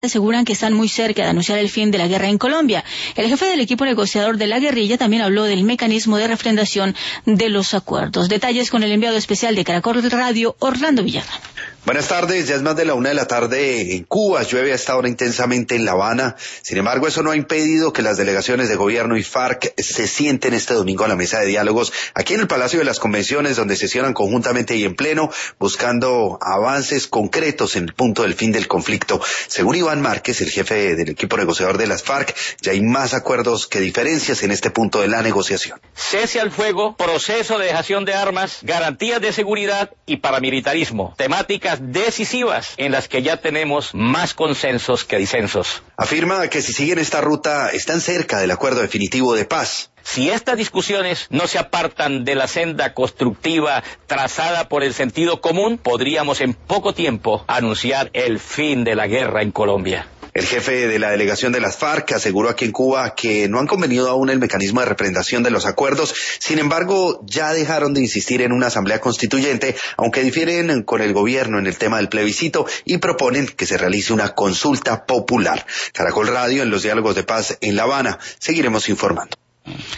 aseguran que están muy cerca de anunciar el fin de la guerra en Colombia. El jefe del equipo negociador de la guerrilla también habló del mecanismo de refrendación de los acuerdos. Detalles con el enviado especial de Caracol Radio, Orlando Villarreal. Buenas tardes, ya es más de la 1:00 p.m. en Cuba, llueve a esta hora intensamente en La Habana. Sin embargo, eso no ha impedido que las delegaciones de gobierno y FARC se sienten este domingo a la mesa de diálogos aquí en el Palacio de las Convenciones, donde sesionan conjuntamente y en pleno, buscando avances concretos en el punto del fin del conflicto. Según Iván Márquez, el jefe del equipo negociador de las FARC, ya hay más acuerdos que diferencias en este punto de la negociación. Cese al fuego, proceso de dejación de armas, garantías de seguridad y paramilitarismo, temáticas decisivas en las que ya tenemos más consensos que disensos. Afirma que si siguen esta ruta están cerca del acuerdo definitivo de paz. Si estas discusiones no se apartan de la senda constructiva trazada por el sentido común, podríamos en poco tiempo anunciar el fin de la guerra en Colombia. El jefe de la delegación de las FARC aseguró aquí en Cuba que no han convenido aún el mecanismo de refrendación de los acuerdos. Sin embargo, ya dejaron de insistir en una asamblea constituyente, aunque difieren con el gobierno en el tema del plebiscito y proponen que se realice una consulta popular. Caracol Radio en los diálogos de paz en La Habana. Seguiremos informando.